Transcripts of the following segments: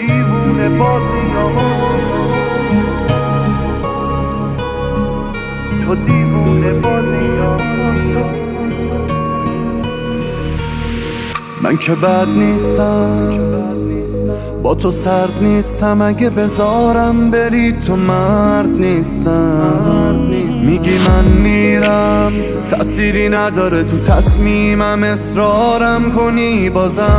دیوونه بازیامو، تو دیوونه بازیامو. من که بد نیستم، با تو سرد نیستم، اگه بذارم بری تو مرد نیستم. میگی من میرم، تأثیری نداره تو تصمیمم، اصرارم کنی بازم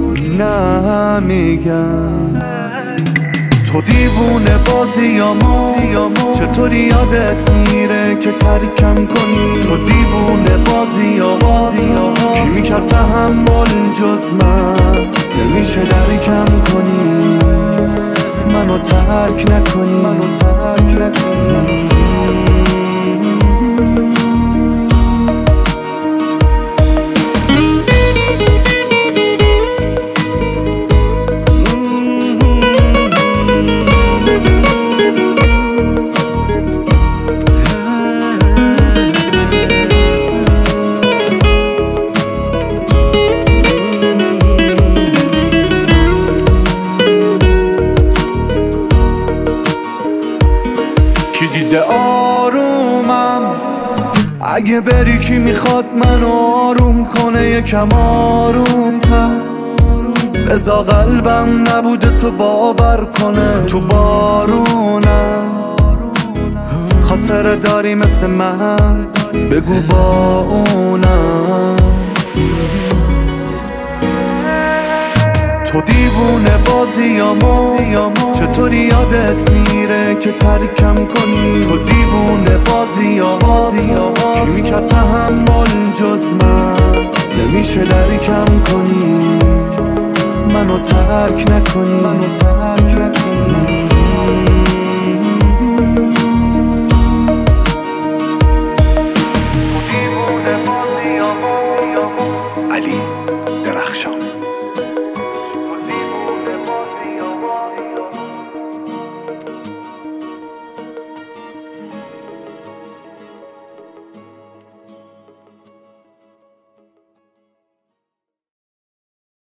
نمیگم. تو دیوونه بازیامو، چطوری یادت میره که ترکم کنی؟ تو دیوونه بازیامو، کی میکرد تحمل جز من؟ نمیشه درکم کنی، منو ترک نکنی، منو ترک نکنی. کی دیده آرومم؟ اگه بری کی میخواد منو آروم کنه؟ یکم آروم تر بذار قلبم نبوده تو باور کنه. تو بارونم خاطره داری مثل من، بگو با اونم. تو دیوونه بازیامو، چطوری یادت میره که ترکم کنی؟ تو دیوونه بازیامو، کی میکرد تحمل جز من؟ نمیشه درکم کنی، منو ترک نکنی، منو ترک نکنی.